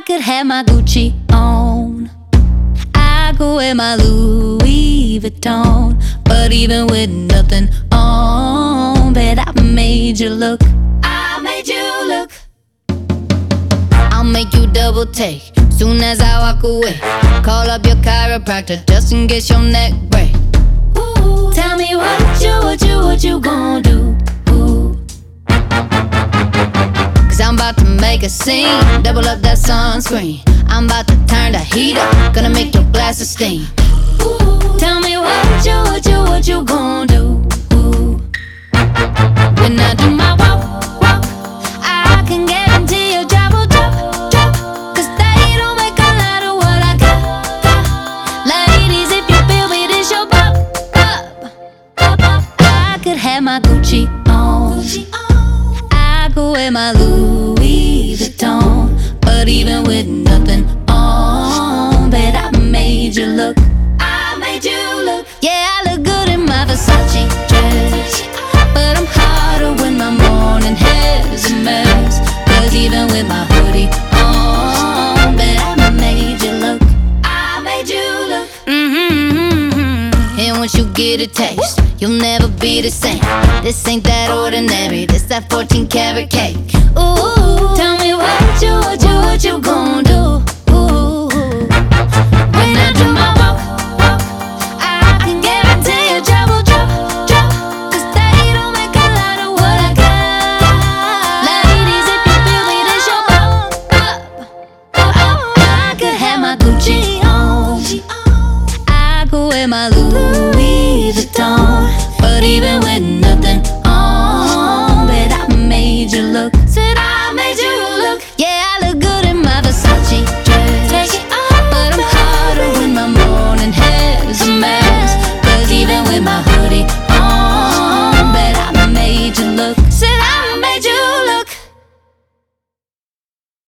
I could have my Gucci on, I could wear my Louis Vuitton, but even with nothing on, bet I made you look. I made you look. I'll make you double take soon as I walk away. Call up your chiropractor just in case your neck break. Ooh, tell me what you gon' do? Ooh. Cause I'm about to make a scene, double up that sunscreen. I'm about to turn the heat up, gonna make your glasses steam. Ooh, tell me what you gon' do? Ooh. When I do my walk, I can guarantee your job will drop. Cause they don't make a lot of what I got. Ladies, if you feel me, this your pop. I could have my Gucci on, I could wear my Louis Vuitton, but even with nothing on, bet I made you look. I made you look. Yeah, I look good in my Versace dress, but I'm hotter when my morning hair's a mess. Cause even with my hoodie on, bet I made you look. I made you look. And once you get a taste, you'll never be the same. This ain't that ordinary, this that 14 karat cake. Ooh, tell me what you gon' do? Ooh, when I do my walk, I can guarantee your job will drop. Cause they don't make a lot of what I got. Ladies, if you feel me, this your I could have my Gucci on, I could wear my Louis Vuitton, but even with nothing on, bet I made you look. Said I made you look. Yeah, I look good in my Versace dress, but I'm hotter when my morning hair's a mess. Cause even with my hoodie